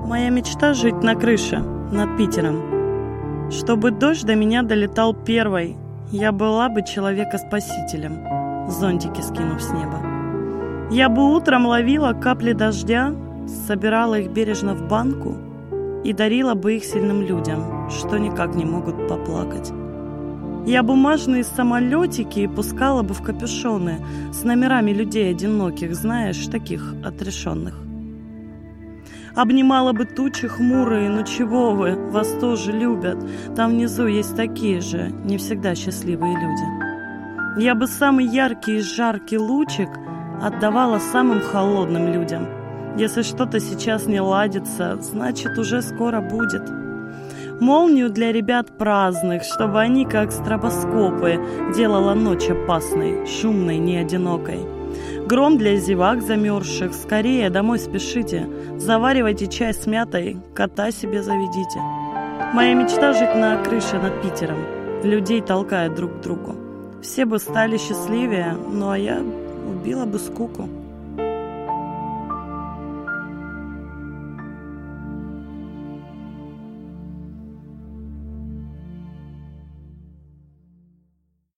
Моя мечта — жить на крыше над Питером. Чтобы дождь до меня долетал первой, я была бы человека-спасителем, зонтики скинув с неба. Я бы утром ловила капли дождя, собирала их бережно в банку и дарила бы их сильным людям, что никак не могут поплакать. Я бумажные самолетики пускала бы в капюшоны с номерами людей одиноких, знаешь, таких отрешенных. Обнимала бы тучи хмурые, ну чего вы, вас тоже любят. Там внизу есть такие же, не всегда счастливые люди. Я бы самый яркий и жаркий лучик отдавала самым холодным людям. Если что-то сейчас не ладится, значит уже скоро будет. Молнию для ребят праздных, чтобы они, как стробоскопы, делала ночь опасной, шумной, не одинокой. Гром для зевак замерзших, скорее домой спешите, заваривайте чай с мятой, кота себе заведите. Моя мечта — жить на крыше над Питером, людей толкая друг к другу. Все бы стали счастливее, ну а я убила бы скуку.